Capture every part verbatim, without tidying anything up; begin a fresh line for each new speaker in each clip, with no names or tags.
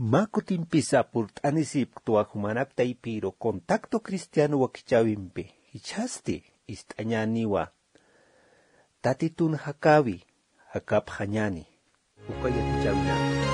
Makutin por tanisip tuahumanak taipiro contacto cristiano wakichawimpe hichaste istañaniwa tatitun hakawi hakap hanyani ukaya hichawina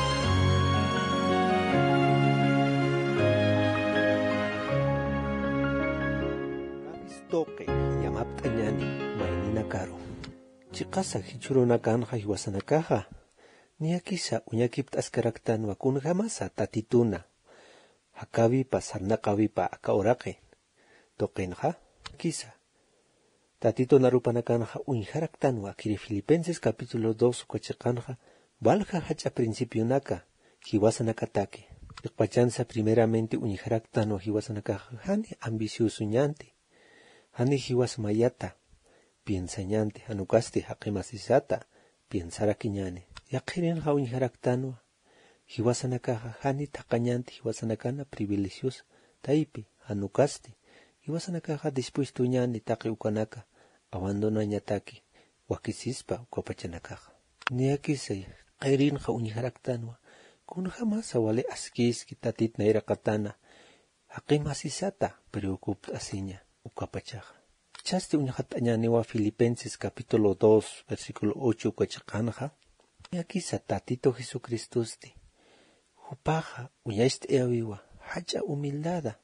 toque yamaptañani mainina karo chikasa hichuruna kanja hiwasanakaja niakisa uñakipt askaraktan wakun jamasa tatituna hakavipa sarnakavipa akaoraqe toqenja kisa tatituna rupanakanja uñharaktanwa kiri Filipenses capítulo dos kuachaqanja valja hacha principionaka hiwasanakatake iqpachansa primeramente uñharaktanwa hiwasanakaja hani ambicioso ñante hani hiwas mayata piensañante hanukaste haqimasisata piensara kiñane yaqirin ha uñharaktanwa hiwasanakaja hani taqañante hiwasanakana privilegios taipi hanukaste hiwasanakaja dispuesto ñani taqi ukanaka abandona ñataki wakisispa ukapachanakaja niakisay qayrin ha uñharaktanwa kun jamasa wale askiski tatit nairaqatana haqimasisata preocupt asiña ukapachaja chaste uñhat'añaniwa Filipenses capítulo dos versículo ocho kuachaqanja yakisa tatito Jesucristusti hupaja uñaiste awiwa hacha humildada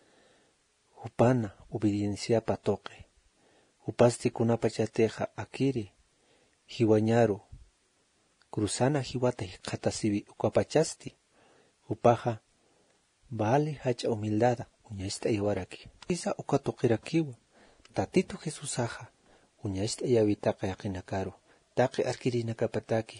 hupana obediencia patoque hupasti kunapachateja akiri hiwañaru cruzana hiwata hiqatasibi ukapachasti hupaja vale hacha humildada uñaiste aywaraki isa ukatoqirakiwa tatito Jesusaja uñaiste ayawitaqa yaqinakaru taqi arkirinakapataki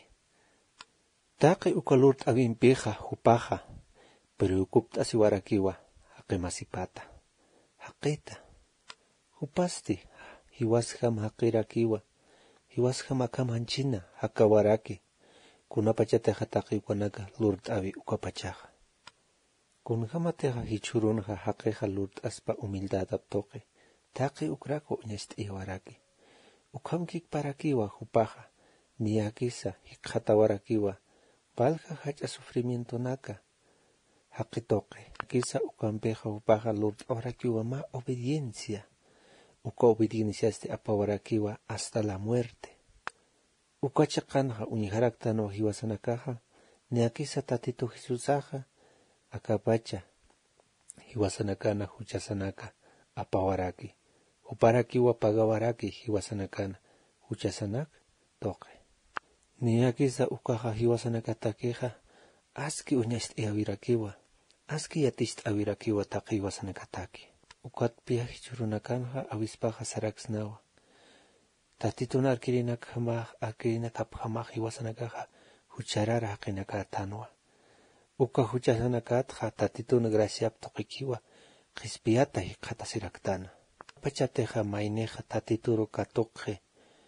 taqi ukalurt awimpeja hupaja preocupt asiwarakiwa haqimasipata haqita hupasti hiwasham haqirakiwa hiwasham akamanchina hakawaraki kunapachateja taqi ukanaka lurt awi ukapachaja kunjamateja hichurunja haqeja lurt aspa humildad toqe taqi ukrako uñaiste iwaraki ukamkik parakiwa hupaja niakisa hiqhatawarakiwa valja hacha sufrimiento naka haqitoqe kisa ukampeja hupaja lurt awarakiwa ma obediencia uka obediencia este apawarakiwa hasta la muerte ukachaqanja uñharaktanwa hiwasanakaja niakisa tatito Jesusaja akapacha hiwasanakana huchasanaka apawaraki uparakiwa pagawaraki hiwasanakana huchasanak toqe niakisa ukaja hiwasanakatakeja aski uñaiste awirakiwa aski yatist awirakiwa taqi hiwasanakataki ukatpia hichurunakanja awispaja saraksnawa tatituna arkirinak arkirinak hiwasanakaja hucharara haqinakatanwa uka huchasanakatja tatituna graciap toqikiwa qispiata hiqatasiraktana pachateja maineja tatituru katoqje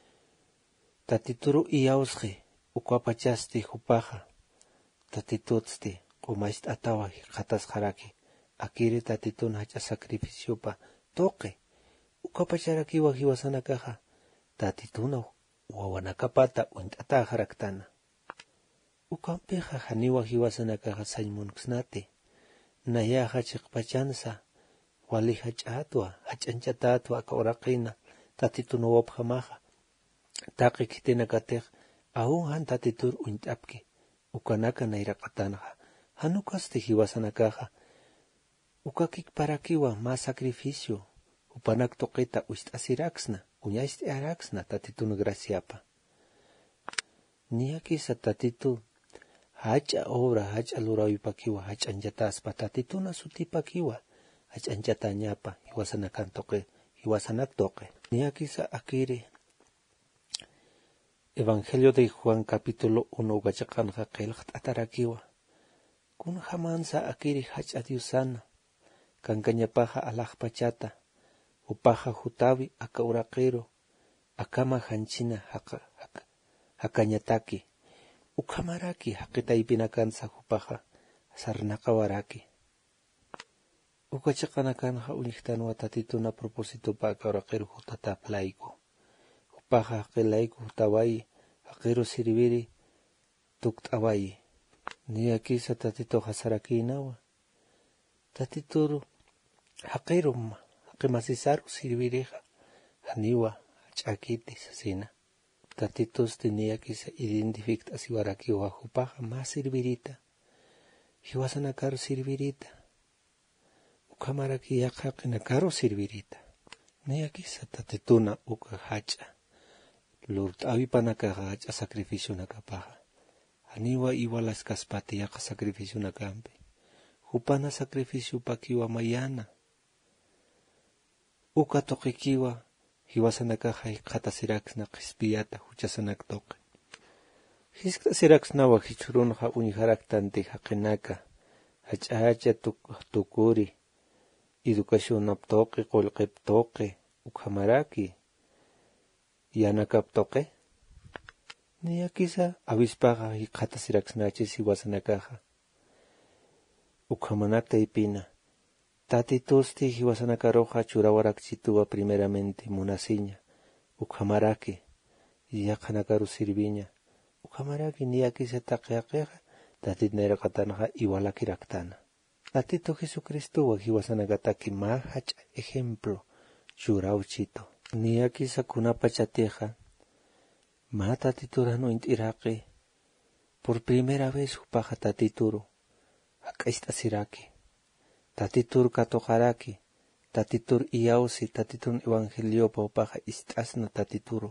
tatituru iyausje ukapachasti hupaja tatitutsti qumaist atawa hiqatasqaraki akiri tatituna hacha sacrificiopa toqe ukapacharakiwa hiwasanakaja tatituna wawanakapata unt'atajaraqtana ukampeja haniwa hiwasanakaja sañmunksnate nayaja chiqpachansa wali hach'atwa hach'anchatatwa akauraqina tatituna wapjamaja taqi kitinakatej aún han tatitur unt'apki ukanaka nairaqatanaja hanukaste hiwasanakaja ukakik parakiwa más sacrificio upanak toqita uist'asiraksna uñaiste araksna tatituna graciapa niakisa tatitu hacha obra hacha lurawipakiwa hach'anchataspa tatituna sutipakiwa hach'anchatañapa hiwasanakan toqe hiwasanak toqe niakisa akiri Evangelio de Juan capítulo uno gachaqanja qelqt atarakiwa kun jamansa akiri hacha diosana kankañapaja alaqpachata upaja hutawi akauraqero akama hanchina haka haka hakañataki ukamaraki haqitaipinakansa hupaja sarnaqawaraki ukachaqanakanqa uñiqtanwa tatituna propósito pa akauraqero hutataplayku upaja haqilayku hutawayi haqiro sirviri tukt'awayi Ni aquí sa tatito hasarakinawa. Tatituru haqirum haqimasisaru sirvireja. Aniwa ch'akiti sasina. Tatitos tenía que se identificar si waraki o ajupaja más sirvirita. Hiwasana caro sirvirita. Ukamaraki yakaqina caro sirvirita. Ni aquí sa tatituna uka hacha. Lord avipanaka hacha sacrificio nakapaja. Aniwa igualas kaspati yaka sacrificio nakampe. Hupana sacrificio pakiwa mayana. Uka tokikiwa. Hiwasanaka hay kata sirax na qispiyata huchasanak toqe. Hiskta sirax na wa hichurun ha uniharak tante haqinaka. Hachacha tukuri. Educación naptoqe qolqep toqe. Ukhamaraki. Yanakap toqe. Ni akisa avispaga hi kata sirax na chis hiwasanaka. Ukhamanakta ipina. Tatitosti hiwasanaka roja churawarak chituwa primeramente munasiña. Ukhamaraki. Yakanakaru sirviña. Ukhamaraki ni aquí se taqiaqueja. Tatit nera katanaja igualaki raktana. Tatito Jesucristo wa hiwasanaka taki mahach ejemplo. Churau chito. Ni aquí sa kunapachateja. Ma tatitura no intiraqe. Por primera vez upaja tatituru. Akaista siraki. Tatitur katokaraki, tatitur iausi, tatitur evangelio paupaja istasna tatituro.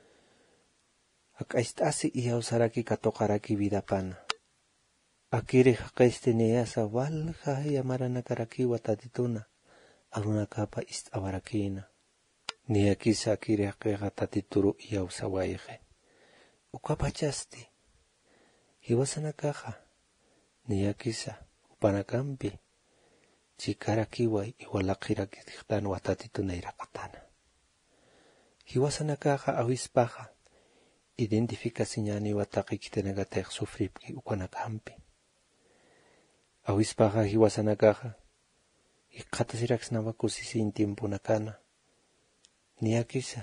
Aka istasi iausaraki katokaraki vida pana. Akiri hakaiste neasa walha yamarana karakiwa tatituna, arunakapa istawarakina. Ni akisa akiri hakega tatituru iausawaije. Ukapachasti, hiwasanakaja, ni akisa upanakampi. Chikarakiwa igualakirakitan watatituna irakatana. Hiwasanakaja avispaja. Identifica siñani watakikitenegatek sufripki ukanakampi. Avispaja hiwasanakaja. Ikatasirak navakusisin tiempo nakana. Ni akisa.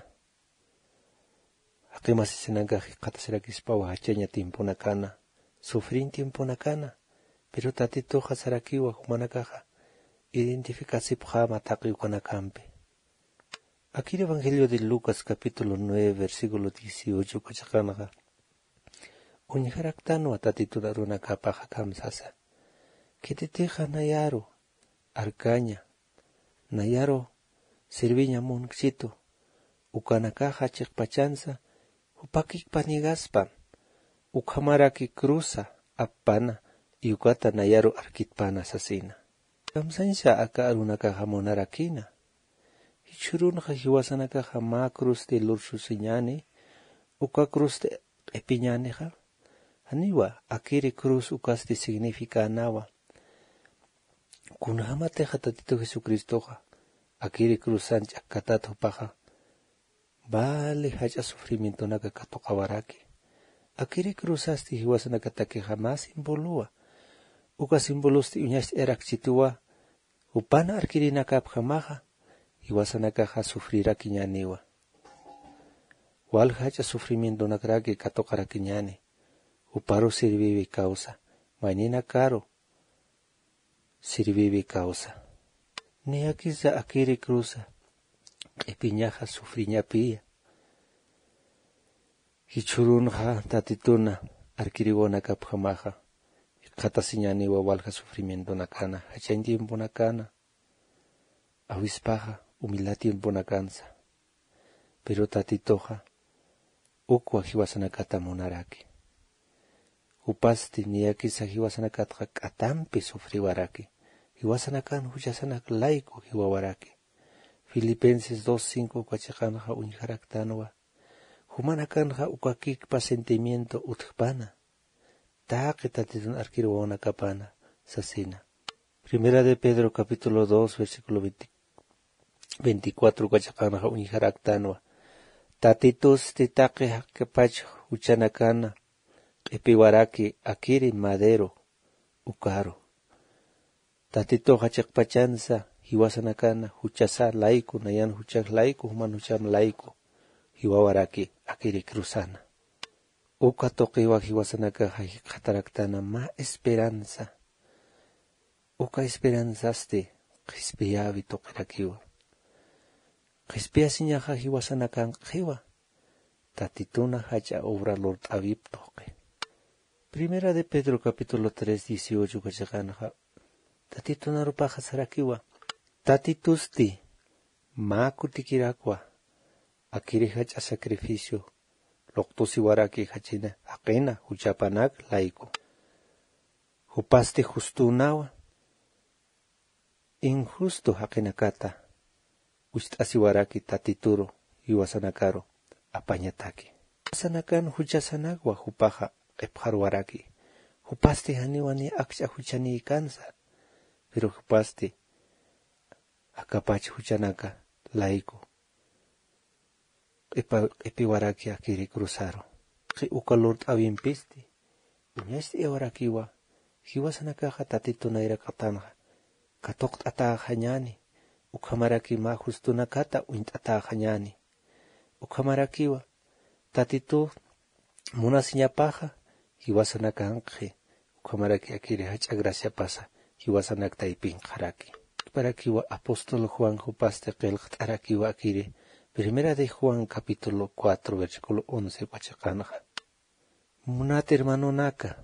Akimasisinaga ikatasirak ispawa hacheña tiempo nakana. Sufrin tiempo nakana. Pero tatito hasarakiwa humanakaja. Identificación pujama taqi ukanakampe. Aquí el Evangelio de Lucas capítulo nueve versículo dieciocho kachakanaga. Uniharaktano atatitura runakapaja kamsasa. Keteteja nayaro arcaña. Nayaro serviña monxito. Ukanakaja chekpachanza. Upakik panigaspan. Ukamaraki cruza apana. Y ukata nayaro arkitpana sasina. Kamsansha aka arunaka hamonarakina. Hichurunja hiwasanaka hama cruz de lursusiñane. Uka cruz de epiñaneja. Aniwa akiri cruz ukasti significa anawa. Kunhama teja tatito Jesucristoja. Akiri cruz sancha katato paja. Vale hacha sufrimiento naka katokawaraki. Akiri cruz asti hiwasanaka take jamás involúa. Uka simbolosti uñas erak chitua. Upana arkirinakap jamaja. Iwasanakaja sufrirá kiñaniwa. Wal hacha sufrimiento nakraki katokara kiñani. Uparo sirvivi causa. Mañana caro. Sirvivi causa. Ni akisa akiri cruza. Epiñaja sufriña pia. Hichurunja tatituna. Arkiriwonakap jamaja. Kata siñani wa walja sufrimiento nakana, hachain tiempo nakana, avispaja, humildad tiempo nakansa, pero tatitoja, ukwa hiwasanakata monaraki. Upasti ni akisa hiwasanakata katampi sufriwaraki, hiwasanakan huchasanak laiko hiwawaraki. Filipenses dos cinco kachakanja unjaraktanwa, humanakanja ukakikpa sentimiento utjpana. Taque tatitun arkiruona kapana, sasina. Primera de Pedro capítulo dos versículo veinticuatro kachakana uniharaktanwa. Tatitus titaque hakepach uchanakana. Epiwaraki akiri madero ukaro. Tatito hachakpachanza hiwasanakana huchasa laiku nayan huchak laiku human hucham laiku. Hiwawaraki akiri cruzana. uka toqiwa hiwasanaka qataraktana ma esperanza. Uka esperanzaste qispiyavi toqirakiwa. Qispiyasiñaqa hiwasanakan qiwa. Tatituna hacha obra Lord Avib toqe. Primera de Pedro capítulo tres dieciocho kachaqanqa. Tatituna rupaqa sarakiwa. Tatitusti ma kutikirakwa. Akiri hacha sacrificio. Loktusi waraki hachina aqena huchapanak laiko. Hupasti justunawa. Injusto haqinakata. Ustasi waraki tatituro hiwasanakaro apañataki. Sanakan huchasanagwa hupaja qipqar waraki. Hupasti haniwani akcha huchani kansa. Pero hupasti akapach huchanaka laiko. Qipi waraki akiri cruzaro. Qi uka Lord Avimpisti. Uñasti ewarakiwa. Hiwasanakaja tatituna irakatanja. Katokt ata hanyani. Ukamaraki ma justunakata uint ata hanyani. Ukamarakiwa. Tatitu munasiñapaja. Hiwasanakankje. Ukamaraki akiri hacha gracia pasa. Hiwasanakta ipin haraki. Parakiwa apóstol Juan hupaste qilqt arakiwa akiri. Primera de Juan capítulo cuatro versículo once pachakanja. Munat hermano naka.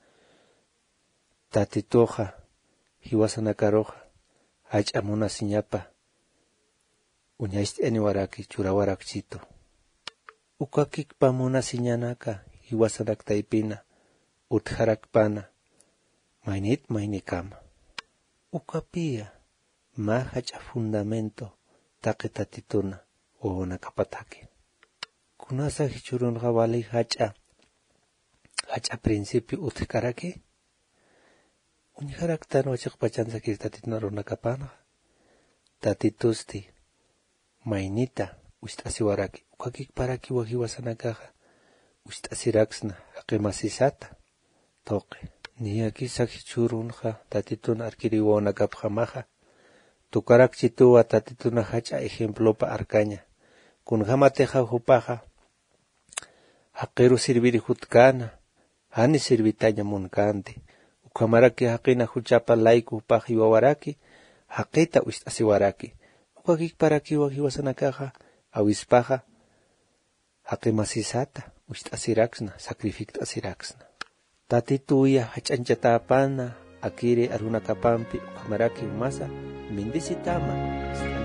Tatitoja. Hiwasanakaroja. Hacha munasiñapa. Uñaist eniwaraki churawarakchito. Ukakikpa munasiñanaka. Hiwasanakta ipina. Utharakpana. Mainit mainikama. Ukapia. Ma hacha fundamento. Take tatituna. Ona kapataki. Kunasa hichurun gawali hacha. Hacha principio utkaraki. Uniharaktan wachak pachansa kirtatitna rona kapana. Tatitusti. Mainita. Ustasi waraki. Ukakik paraki wahiwasanakaja. Ustasi raksna. Haqimasisata. Toque. Niyaki sakhichurun ha. Tatitun arkiri wona kapjamaja. Tukarak chituwa tatituna hacha ejemplo pa arcaña. Kun hamateja hupaja. Haqiru sirviri hutkana. Hani sirvitaña munkante. Ukamaraki haqina huchapa laiku hupaja iwawaraki. Haqita ustasi waraki. Ukakik paraki wahiwasanakaja. Awispaja. Haqimasisata. Ustasi raksna. Sacrificta siraksna. Tatituya hachanchatapana. Akire arunakapampi. Ukamaraki umasa. Mindisitama.